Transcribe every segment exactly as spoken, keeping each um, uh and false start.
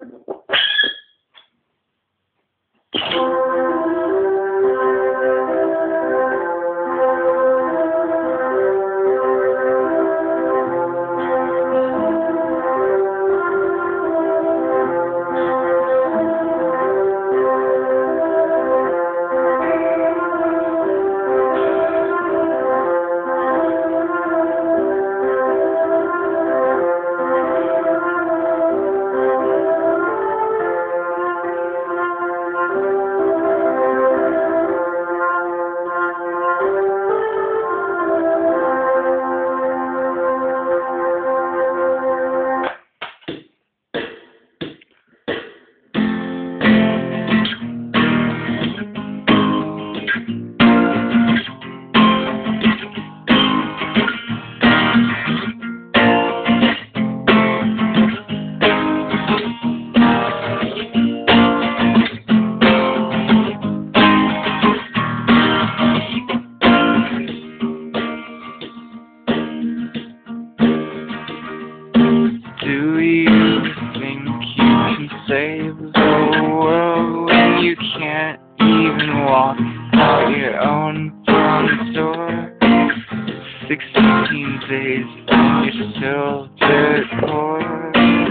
Do you think you can save the world when you can't even walk out your own front door? Sixteen days and you're still dirt poor.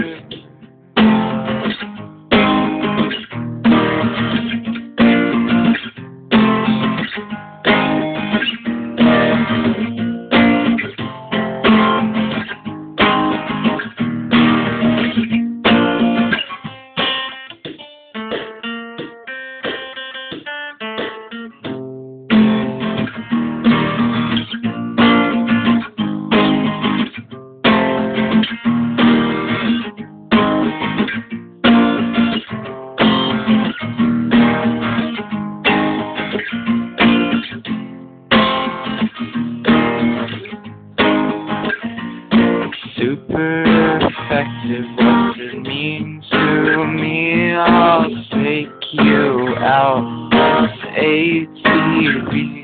Super effective, what does it mean to me? I'll take you out with A T V.